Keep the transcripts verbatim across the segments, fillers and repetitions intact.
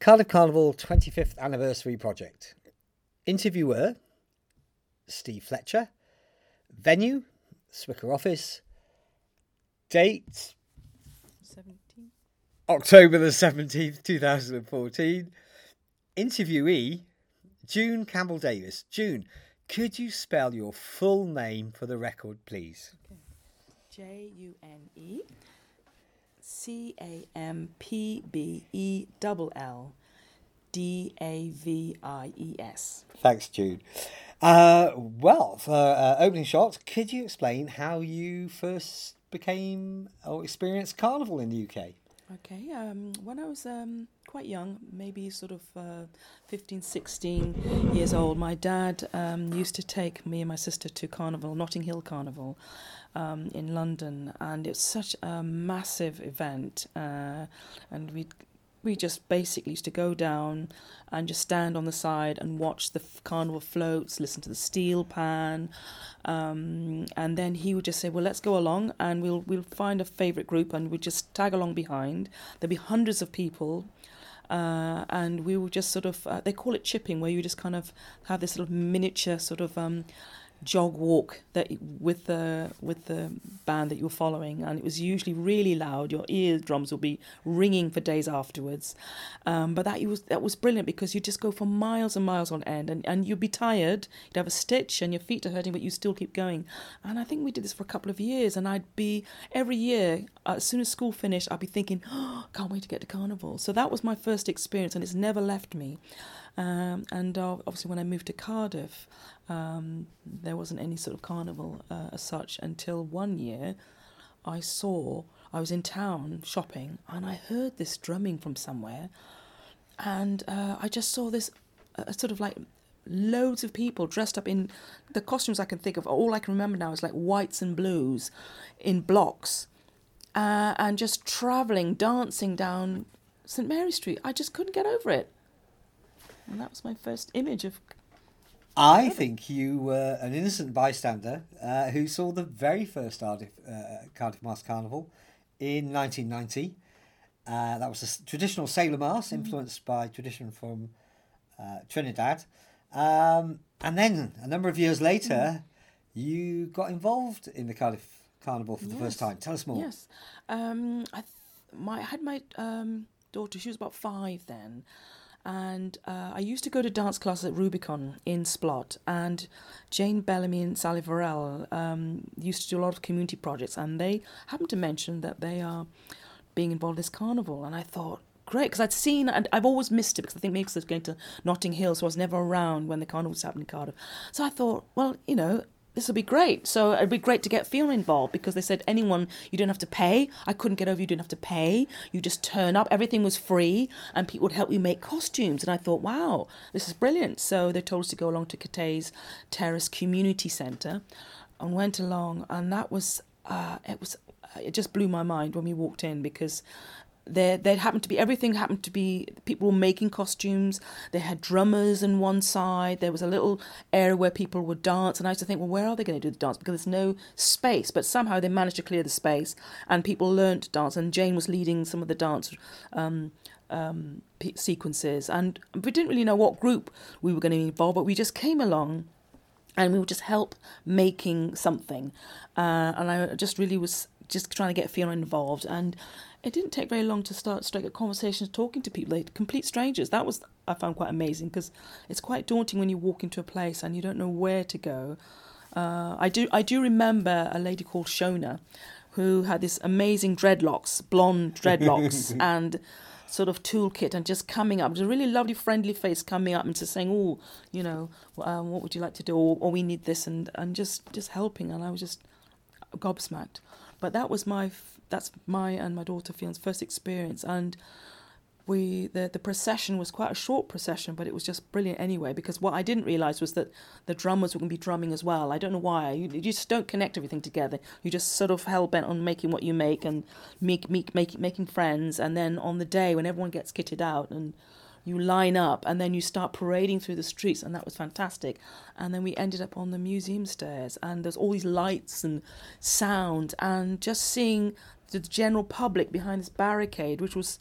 Cardiff Carnival twenty-fifth Anniversary Project. Interviewer, Steve Fletcher. Venue, Swicker Office. Date, seventeenth. October the seventeenth, twenty fourteen. Interviewee, June Campbell Davis. June, could you spell your full name for the record, please? Okay. J U N E C A M P B E L L D A V I E S. Thanks, June. Uh, well, for uh, opening shot, could you explain how you first became or experienced Carnival in the U K? Okay, um, when I was um, quite young, maybe sort of uh, fifteen, sixteen years old, my dad um, used to take me and my sister to Carnival, Notting Hill Carnival um, in London, and it's such a massive event, uh, and we we just basically used to go down and just stand on the side and watch the f- carnival floats, listen to the steel pan, um, and then he would just say, well, let's go along and we'll we'll find a favourite group and we'll just tag along behind. There'll be hundreds of people, uh, and we would just sort of, uh, they call it chipping, where you just kind of have this little miniature sort of um, jog walk that with the with the band that you're following, and it was usually really loud. Your eardrums will be ringing for days afterwards, um, but that was that was brilliant because you just go for miles and miles on end, and, and you'd be tired, you'd have a stitch and your feet are hurting, but you still keep going. And I think we did this for a couple of years, and I'd be every year uh, as soon as school finished, I'd be thinking, oh, can't wait to get to Carnival. So that was my first experience, and it's never left me. Um, and uh, obviously when I moved to Cardiff, um, there wasn't any sort of carnival uh, as such until one year I saw, I was in town shopping and I heard this drumming from somewhere, and uh, I just saw this uh, sort of like loads of people dressed up in the costumes I can think of. All I can remember now is like whites and blues in blocks, uh, and just travelling, dancing down St Mary Street. I just couldn't get over it. And that was my first image of... I think you were an innocent bystander uh, who saw the very first Cardiff, uh, Cardiff Mass Carnival in nineteen ninety. Uh, that was a traditional sailor mass influenced mm-hmm. by tradition from uh, Trinidad. Um, and then a number of years later, mm. you got involved in the Cardiff Carnival for the yes. first time. Tell us more. Yes. Um, I, th- my, I had my um, daughter, she was about five then. And uh, I used to go to dance classes at Rubicon in Splot, and Jane Bellamy and Sally Varell um, used to do a lot of community projects, and they happened to mention that they are being involved in this carnival, and I thought, great, because I'd seen, and I've always missed it, because I think maybe because I was going to Notting Hill, so I was never around when the carnival was happening in Cardiff. So I thought, well, you know, this will be great. So it'd be great to get Fiona involved, because they said anyone, you don't have to pay. I couldn't get over you didn't have to pay. You just turn up. Everything was free, and people would help you make costumes. And I thought, wow, this is brilliant. So they told us to go along to Catay's Terrace Community Centre, and went along. And that was, uh, it was, it just blew my mind when we walked in, because There, there happened to be, everything happened to be, people were making costumes, they had drummers on one side, there was a little area where people would dance, and I used to think, well, where are they going to do the dance? Because there's no space, but somehow they managed to clear the space, and people learned to dance, and Jane was leading some of the dance um, um, sequences, and we didn't really know what group we were going to involve, but we just came along, and we would just help making something, uh, and I just really was just trying to get Fiona involved, and it didn't take very long to start straight at conversations, talking to people, like complete strangers. That was, I found, quite amazing, because it's quite daunting when you walk into a place and you don't know where to go. Uh, I do I do remember a lady called Shona, who had this amazing dreadlocks, blonde dreadlocks, and sort of toolkit, and just coming up, it was a really lovely, friendly face coming up and just saying, oh, you know, um, what would you like to do, or, or we need this, and, and just, just helping, and I was just gobsmacked. But that was my, that's my and my daughter Fiona's first experience, and we the, the procession was quite a short procession, but it was just brilliant anyway, because what I didn't realise was that the drummers were going to be drumming as well. I don't know why. You, you just don't connect everything together. You just sort of hell-bent on making what you make and make, make, make, making friends, and then on the day when everyone gets kitted out and you line up, and then you start parading through the streets, and that was fantastic. And then we ended up on the museum stairs, and there's all these lights and sound, and just seeing the general public behind this barricade, which was,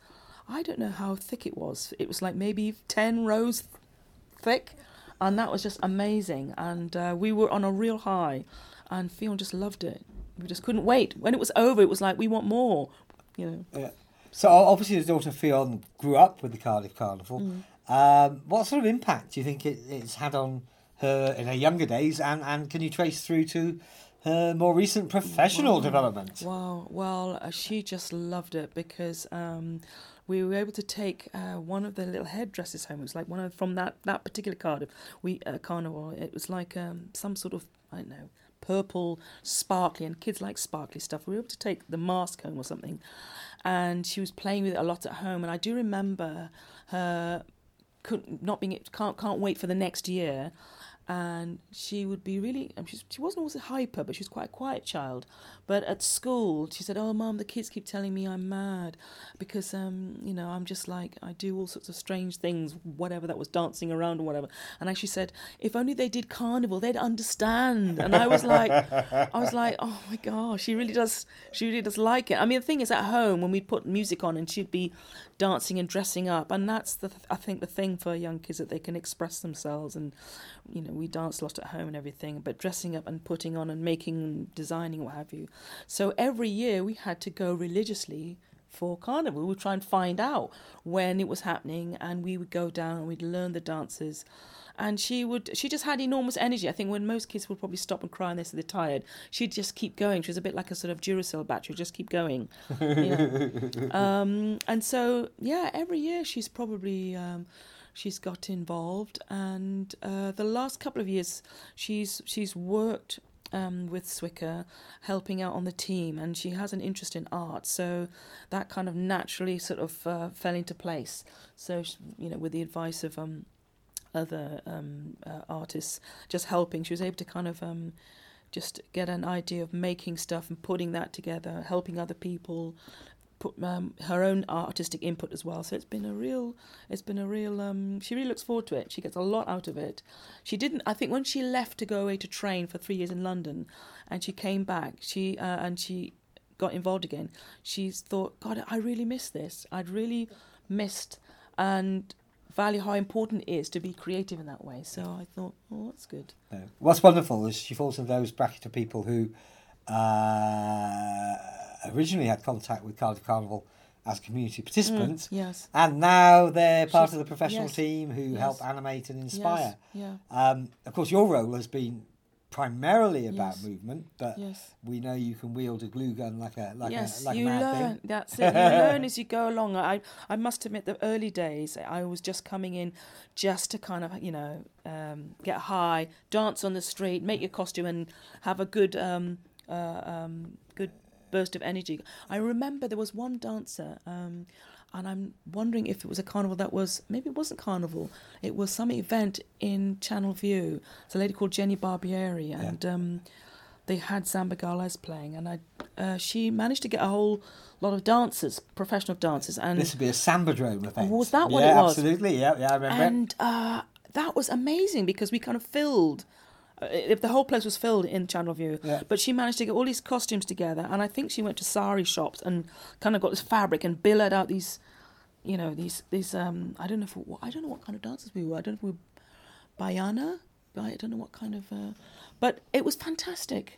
I don't know how thick it was. It was like maybe ten rows thick, and that was just amazing. And uh, we were on a real high, and Fionn just loved it. We just couldn't wait. When it was over, it was like, we want more, you know. Yeah. So obviously his daughter Fionn grew up with the Cardiff Carnival. Mm. Um, what sort of impact do you think it, it's had on her in her younger days, and, and can you trace through to her more recent professional wow. development? Wow, well, uh, she just loved it because um, we were able to take uh, one of the little headdresses home. It was like one of, from that, that particular Cardiff we uh, carnival. It was like um, some sort of, I don't know, purple, sparkly, and kids like sparkly stuff. We were able to take the mask home or something, and she was playing with it a lot at home. And I do remember her couldn't, not being, can't can't wait for the next year. And she would be really, she, she wasn't always hyper, but she was quite a quiet child. But at school, she said, oh, Mum, the kids keep telling me I'm mad because, um, you know, I'm just like, I do all sorts of strange things, whatever that was, dancing around or whatever. And I actually said, if only they did carnival, they'd understand. And I was like, I was like, oh, my gosh, she really does, she really does like it. I mean, the thing is, at home, when we'd put music on and she'd be dancing and dressing up, and that's, the I think, the thing for young kids, that they can express themselves. And, you know, we dance a lot at home and everything, but dressing up and putting on and making, designing, what have you. So every year we had to go religiously for carnival. We would try and find out when it was happening, and we would go down and we'd learn the dances. And she would, she just had enormous energy. I think when most kids would probably stop and cry and they said they're tired, she'd just keep going. She was a bit like a sort of Duracell battery, just keep going. You know? um, and so, yeah, every year she's probably... Um, She's got involved, and uh, the last couple of years she's she's worked um, with Swicker, helping out on the team, and she has an interest in art, so that kind of naturally sort of uh, fell into place. So, she, you know, with the advice of um, other um, uh, artists, just helping, she was able to kind of um, just get an idea of making stuff and putting that together, helping other people. Put um, her own artistic input as well, so it's been a real it's been a real um she really looks forward to it. She gets a lot out of it. She didn't I think when she left to go away to train for three years in London, and she came back, she uh, and she got involved again, she's thought, God, I really miss this. I'd really missed and value how important it is to be creative in that way. So I thought, oh, that's good. Yeah. What's wonderful is she falls in those bracket of people who uh originally had contact with Cardiff Carnival as community participants, mm, yes, and now they're part She's, of the professional yes, team who yes. help animate and inspire. Yes, yeah. Um, of course, your role has been primarily about yes. movement, but yes. we know you can wield a glue gun like a like yes, a like you a mad learn. thing. That's it. You learn as you go along. I I must admit, the early days, I was just coming in just to kind of, you know, um, get high, dance on the street, make your costume, and have a good um, uh, um, good. burst of energy. I remember there was one dancer, um, and I'm wondering if it was a carnival that was, maybe it wasn't carnival, it was some event in Channel View. It's a lady called Jenny Barbieri, and yeah. um, they had Samba Gales playing, and I, uh, she managed to get a whole lot of dancers, professional dancers. And this would be a Sambadrome event. Was that what yeah, it was? Absolutely, yeah, yeah, I remember. And uh, that was amazing because we kind of filled... If the whole place was filled in Channel View, yeah. But she managed to get all these costumes together, and I think she went to sari shops and kind of got this fabric and billowed out these, you know, these these um I don't know if I don't know what kind of dancers we were. I don't know if we were Baiana. I don't know what kind of, uh, but it was fantastic,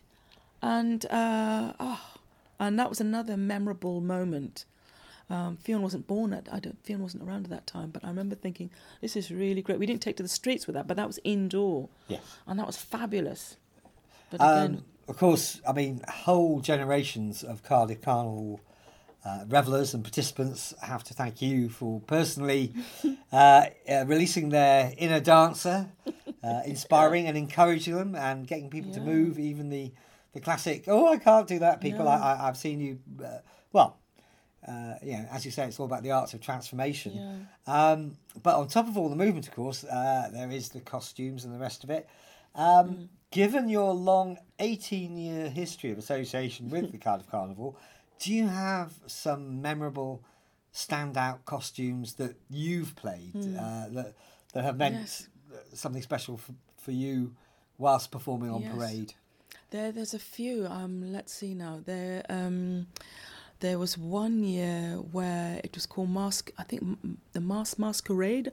and uh, oh, and that was another memorable moment. Um, Fionn wasn't born at, I don't, Fionn wasn't around at that time, but I remember thinking, this is really great. We didn't take to the streets with that, but that was indoor. Yes. And that was fabulous. But um, again... Of course, I mean, whole generations of Cardiff Carnival uh, revellers and participants have to thank you for personally uh, uh, releasing their inner dancer, uh, inspiring and encouraging them and getting people yeah. to move, even the, the classic, oh, I can't do that, people. No. I, I, I've seen you, uh, well... Uh, yeah, as you say, it's all about the arts of transformation. Yeah. Um, but on top of all the movement, of course, uh, there is the costumes and the rest of it. Um, mm. Given your long eighteen-year history of association with the Cardiff Carnival, do you have some memorable, standout costumes that you've played mm. uh, that that have meant yes. something special for, for you whilst performing on yes. parade? There, there's a few. Um, let's see now. There. Um, there was one year where it was called Mask, I think m- the Mask Masquerade,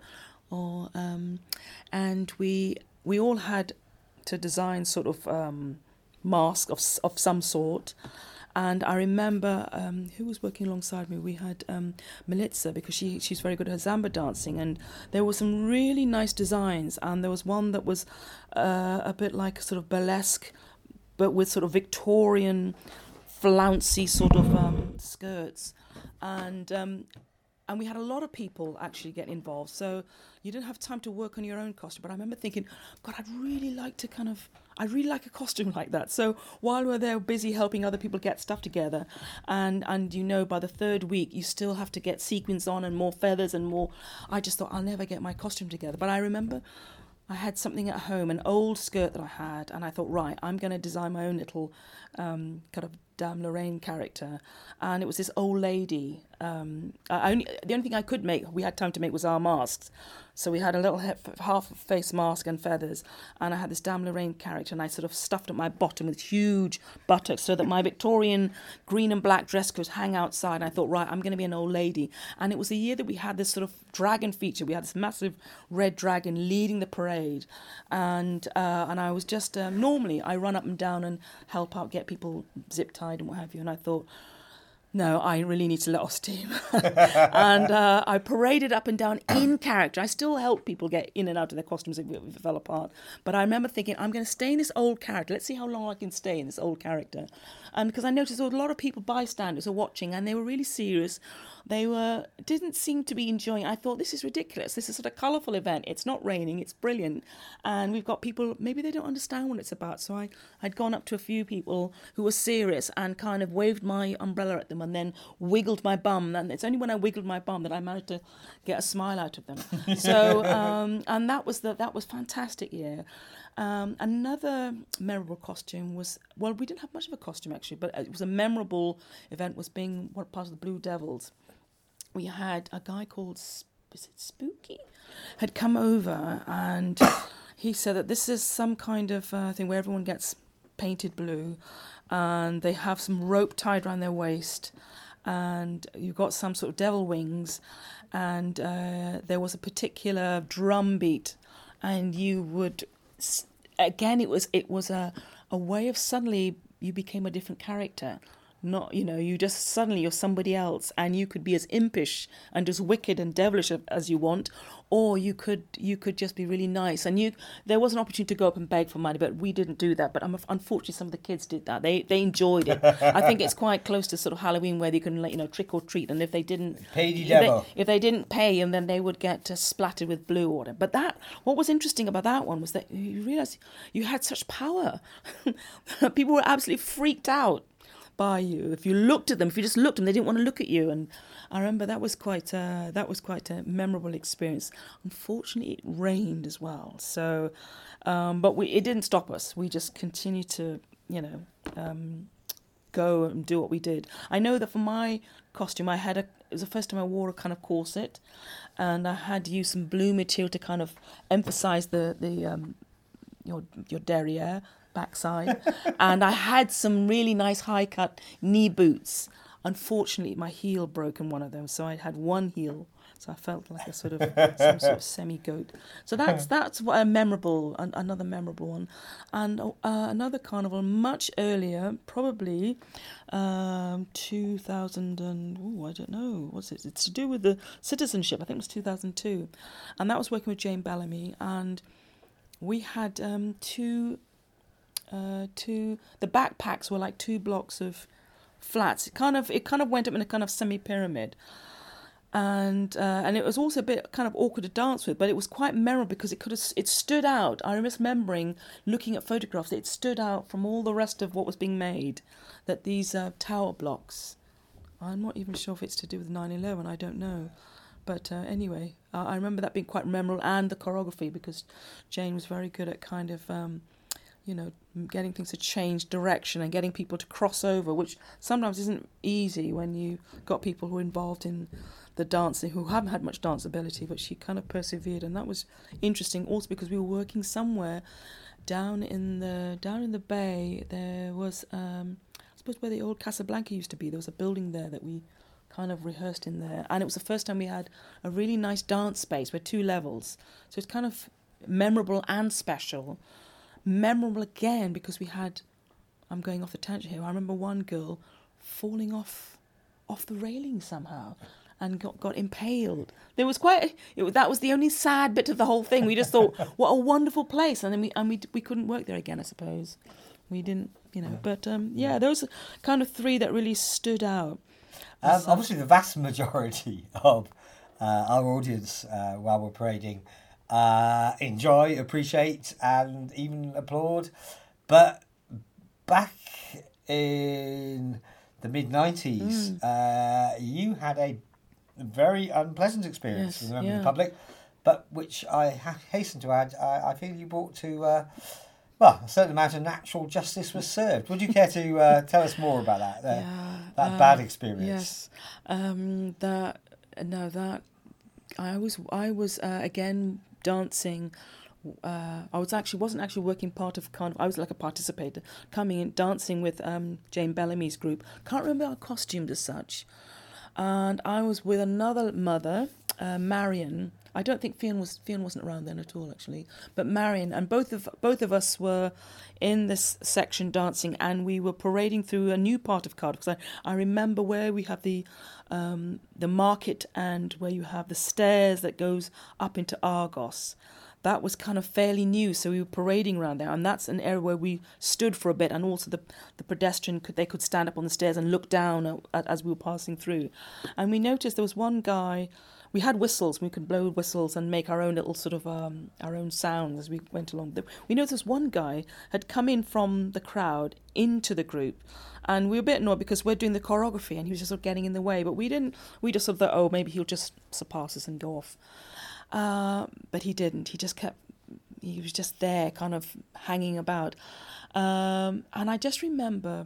or um, and we we all had to design sort of um, mask of s- of some sort. And I remember um, who was working alongside me. We had um, Melitza, because she she's very good at her Zamba dancing, and there were some really nice designs. And there was one that was uh, a bit like a sort of burlesque, but with sort of Victorian, flouncy sort of um, skirts, and um, and we had a lot of people actually get involved. So you didn't have time to work on your own costume. But I remember thinking, God, I'd really like to kind of, I'd really like a costume like that. So while we're there busy helping other people get stuff together, and and you know, by the third week you still have to get sequins on and more feathers and more. I just thought, I'll never get my costume together. But I remember I had something at home, an old skirt that I had, and I thought, right, I'm going to design my own little um, kind of Dame Lorraine character. And it was this old lady. Um, I only the only thing I could make, we had time to make, was our masks. So we had a little he- half face mask and feathers, and I had this Dame Lorraine character, and I sort of stuffed up my bottom with huge buttocks so that my Victorian green and black dress could hang outside. And I thought, right, I'm going to be an old lady. And it was the year that we had this sort of dragon feature. We had this massive red dragon leading the parade, and uh, and I was just um, normally I run up and down and help out, get people zip tied and what have you. And I thought, no, I really need to let off steam. and uh, I paraded up and down in character. I still helped people get in and out of their costumes if it fell apart. But I remember thinking, I'm going to stay in this old character. Let's see how long I can stay in this old character. And because I noticed there were a lot of people, bystanders, were watching, and they were really serious. They were didn't seem to be enjoying it. I thought, this is ridiculous. This is sort of colourful event. It's not raining. It's brilliant. And we've got people, maybe they don't understand what it's about. So I, I'd gone up to a few people who were serious and kind of waved my umbrella at them and then wiggled my bum. And it's only when I wiggled my bum that I managed to get a smile out of them. So, um, and that was the that was fantastic year. Um, another memorable costume was, well, we didn't have much of a costume actually, but it was a memorable event, was being one part of the Blue Devils. We had a guy called, is it Spooky? Had come over, and he said that this is some kind of uh, thing where everyone gets painted blue, and they have some rope tied around their waist, and you've got some sort of devil wings, and uh, there was a particular drum beat, and you would, again, it was it was a, a way of suddenly you became a different character. Not, you know, you just suddenly you're somebody else, and you could be as impish and as wicked and devilish as you want, or you could you could just be really nice. And you there was an opportunity to go up and beg for money, but we didn't do that. But um, unfortunately, some of the kids did that. They they enjoyed it. I think it's quite close to sort of Halloween, where you can, like, you know, trick or treat. And if they didn't, Pay the if devil. they, if they didn't pay, and then they would get uh, splattered with blue or whatever. But that what was interesting about that one was that you realised you had such power. People were absolutely freaked out by you. If you looked at them, if you just looked at them, they didn't want to look at you. And I remember that was quite uh, that was quite a memorable experience. Unfortunately, it rained as well. So, um, but we it didn't stop us. We just continued to, you know, um, go and do what we did. I know that for my costume, I had a. It was the first time I wore a kind of corset, and I had used some blue material to kind of emphasise the the um, your your derriere. Backside, and I had some really nice high cut knee boots. Unfortunately, my heel broke in one of them, so I had one heel, so I felt like a sort of some sort of semi goat. So that's that's what a memorable, an, another memorable one, and uh, another carnival much earlier, probably um, two thousand and oh I don't know what's it? It's to do with the citizenship. I think it was two thousand two, and that was working with Jane Bellamy, and we had um, two. Uh, two the backpacks were like two blocks of flats. It kind of it kind of went up in a kind of semi pyramid, and uh, and it was also a bit kind of awkward to dance with, but it was quite memorable because it could have it stood out. I remember remembering looking at photographs, it stood out from all the rest of what was being made. That these uh, tower blocks, I'm not even sure if it's to do with nine eleven. I don't know. But uh, anyway, uh, I remember that being quite memorable, and the choreography, because Jane was very good at kind of. Um, you know, getting things to change direction and getting people to cross over, which sometimes isn't easy when you got people who are involved in the dancing who haven't had much dance ability, but she kind of persevered, and that was interesting also because we were working somewhere down in the down in the bay. There was um, suppose where the old Casablanca used to be. There was a building there that we kind of rehearsed in there, and it was the first time we had a really nice dance space with two levels. So it's kind of memorable and special. Memorable again because we had, I'm going off the tangent here, I remember one girl falling off off the railing somehow and got, got impaled. There was quite, a, it, that was the only sad bit of the whole thing. We just thought, what a wonderful place. And then we and we we couldn't work there again, I suppose. We didn't, you know, yeah. but um, yeah, those are kind of three that really stood out. Um, so, obviously, the vast majority of uh, our audience, uh, while we're parading, uh, enjoy, appreciate, and even applaud. But back in the mid nineties, mm. uh, you had a very unpleasant experience yes, with a member yeah. of the public, but which I ha- hasten to add, I, I feel you brought to. Uh, Well, a certain amount of natural justice was served. Would you care to uh, tell us more about that? Uh, yeah, that uh, bad experience. Yes, um, that no, that I was I was uh, again dancing. Uh, I was actually wasn't actually working part of Carnival. I was like a participator, coming in dancing with um, Jane Bellamy's group. Can't remember our costumes as such, and I was with another mother, uh, Marion. I don't think Fionn was Fionn wasn't around then at all, actually. But Marion and both of both of us were in this section dancing, and we were parading through a new part of Cardiff. Because I, I remember where we have the um, the market and where you have the stairs that goes up into Argos. That was kind of fairly new, so we were parading around there, and that's an area where we stood for a bit, and also the the pedestrian could they could stand up on the stairs and look down at, at, as we were passing through, and we noticed there was one guy. We had whistles. We could blow whistles and make our own little sort of um, our own sounds as we went along. We noticed one guy had come in from the crowd into the group, and we were a bit annoyed because we're doing the choreography and he was just sort of getting in the way. But we didn't. We just sort of thought, oh, maybe he'll just surpass us and go off. Uh, but he didn't. He just kept. He was just there, kind of hanging about. Um, and I just remember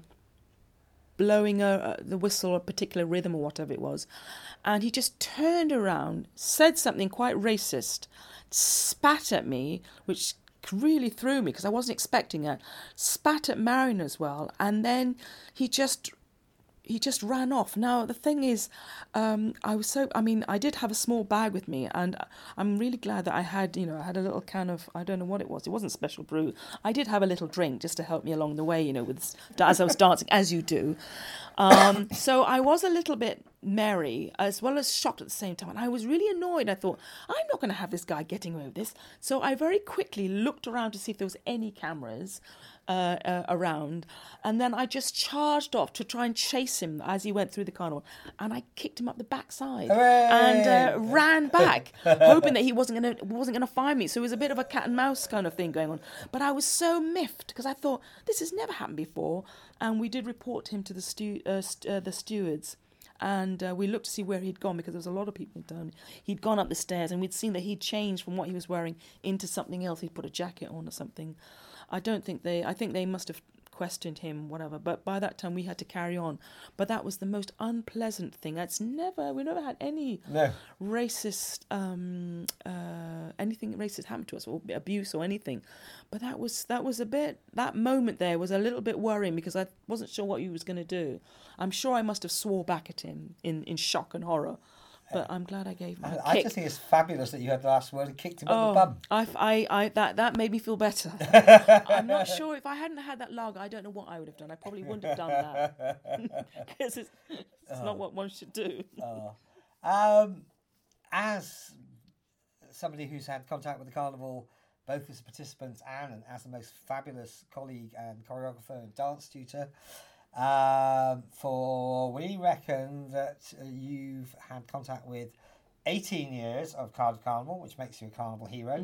blowing a, a, the whistle, a particular rhythm or whatever it was, and he just turned around, said something quite racist, spat at me, which really threw me because I wasn't expecting it, spat at Marion as well, and then he just he just ran off. Now, the thing is, um, I was so, I mean, I did have a small bag with me, and I'm really glad that I had, you know, I had a little can of, I don't know what it was, it wasn't special brew. I did have a little drink just to help me along the way, you know, with as I was dancing, as you do. Um, so I was a little bit merry, as well as shocked at the same time, and I was really annoyed. I thought, I'm not going to have this guy getting away with this. So I very quickly looked around to see if there was any cameras Uh, uh, around, and then I just charged off to try and chase him as he went through the carnival, and I kicked him up the backside Hooray! and uh, ran back, hoping that he wasn't gonna wasn't gonna find me. So it was a bit of a cat and mouse kind of thing going on. But I was so miffed because I thought this has never happened before, and we did report him to the stu- uh, st- uh, the stewards. And uh, we looked to see where he'd gone because there was a lot of people down. He'd gone up the stairs, and we'd seen that he'd changed from what he was wearing into something else. He'd put a jacket on or something. I don't think they, I think they must have questioned him, whatever. But by that time, we had to carry on. But that was the most unpleasant thing. It's never, we never had any no. racist, um, uh, anything racist happen to us, or abuse or anything. But that was, that was a bit, that moment there was a little bit worrying because I wasn't sure what he was going to do. I'm sure I must have swore back at him in, in shock and horror. But I'm glad I gave him a I kick. just think it's fabulous that you had the last word and kicked him oh, up the bum. I, I, I, that, that made me feel better. I'm not sure if I hadn't had that lager, I don't know what I would have done. I probably wouldn't have done that. Because it's, it's oh. not what one should do. Oh. Um, as somebody who's had contact with the carnival, both as a participant and as the most fabulous colleague and choreographer and dance tutor, Um, for we reckon that uh, you've had contact with eighteen years of Cardiff Carnival, which makes you a carnival hero.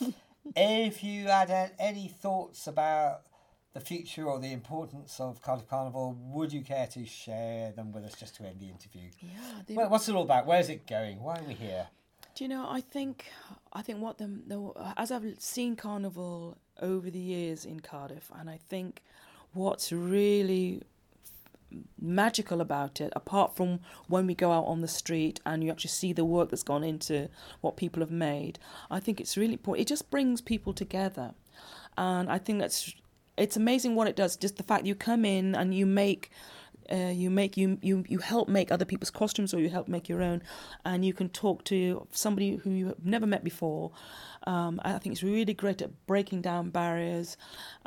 If you had uh, any thoughts about the future or the importance of Cardiff Carnival, would you care to share them with us just to end the interview? Yeah. They... Well, what's it all about? Where's it going? Why are we here? Do you know, I think, I think what the, the as I've seen Carnival over the years in Cardiff, and I think what's really magical about it, apart from when we go out on the street and you actually see the work that's gone into what people have made, I think it's really important. It just brings people together, and I think that's it's amazing what it does. Just the fact you come in and you make. Uh, you make you, you you help make other people's costumes, or you help make your own, and you can talk to somebody who you have never met before. Um, I think it's really great at breaking down barriers.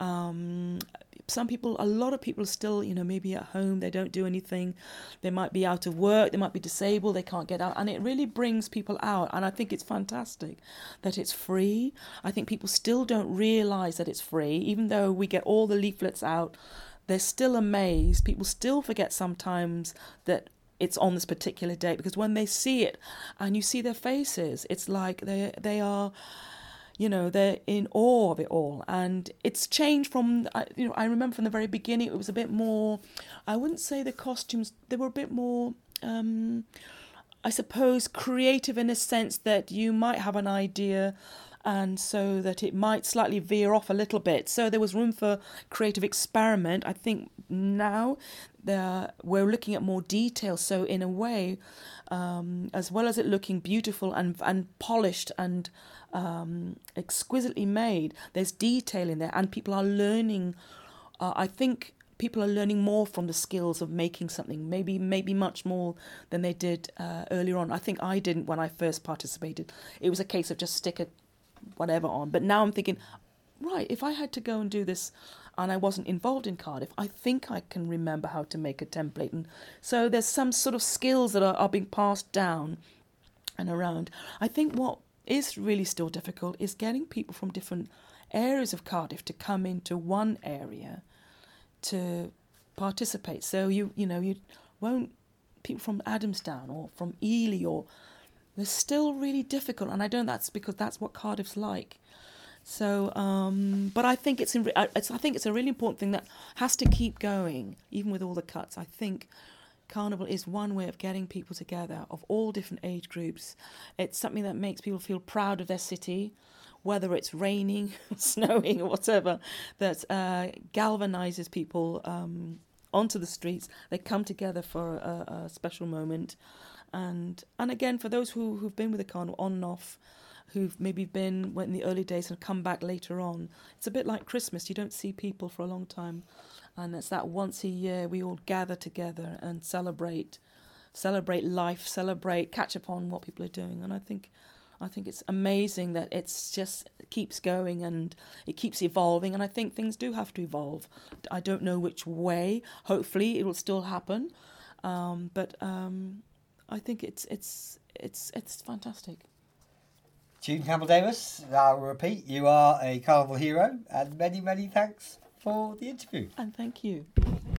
Um, some people, a lot of people are still, you know, maybe at home, they don't do anything. They might be out of work, they might be disabled, they can't get out. And it really brings people out. And I think it's fantastic that it's free. I think people still don't realise that it's free, even though we get all the leaflets out. They're still amazed. People still forget sometimes that it's on this particular date, because when they see it and you see their faces, it's like they they are, you know, they're in awe of it all. And it's changed from, you know, I remember from the very beginning, it was a bit more, I wouldn't say the costumes, they were a bit more, um, I suppose, creative in a sense that you might have an idea, and so that it might slightly veer off a little bit. So there was room for creative experiment. I think now there, we're looking at more detail. So in a way, um, as well as it looking beautiful and and polished and um, exquisitely made, there's detail in there, and people are learning. Uh, I think people are learning more from the skills of making something, maybe maybe much more than they did uh, earlier on. I think I didn't when I first participated. It was a case of just stick a whatever on. But now I'm thinking, right, if I had to go and do this and I wasn't involved in Cardiff, I think I can remember how to make a template. And so there's some sort of skills that are, are being passed down and around. I think what is really still difficult is getting people from different areas of Cardiff to come into one area to participate. So you you know, you won't, people from Adamsdown or from Ely, or they're still really difficult, and I don't. That's because that's what Cardiff's like. So, um, but I think it's, in, it's I think it's a really important thing that has to keep going, even with all the cuts. I think Carnival is one way of getting people together of all different age groups. It's something that makes people feel proud of their city, whether it's raining, snowing, or whatever. That uh, galvanises people um, onto the streets. They come together for a, a special moment. And and again, for those who, who've been with the carnival on and off, who've maybe been in the early days and come back later on, it's a bit like Christmas. You don't see people for a long time. And it's that once a year we all gather together and celebrate celebrate life, celebrate, catch up on what people are doing. And I think I think it's amazing that it's just it keeps going and it keeps evolving. And I think things do have to evolve. I don't know which way. Hopefully it will still happen. Um, but... Um, I think it's it's it's it's fantastic. June Campbell-Davis, I'll repeat, you are a carnival hero, and many, many thanks for the interview. And thank you.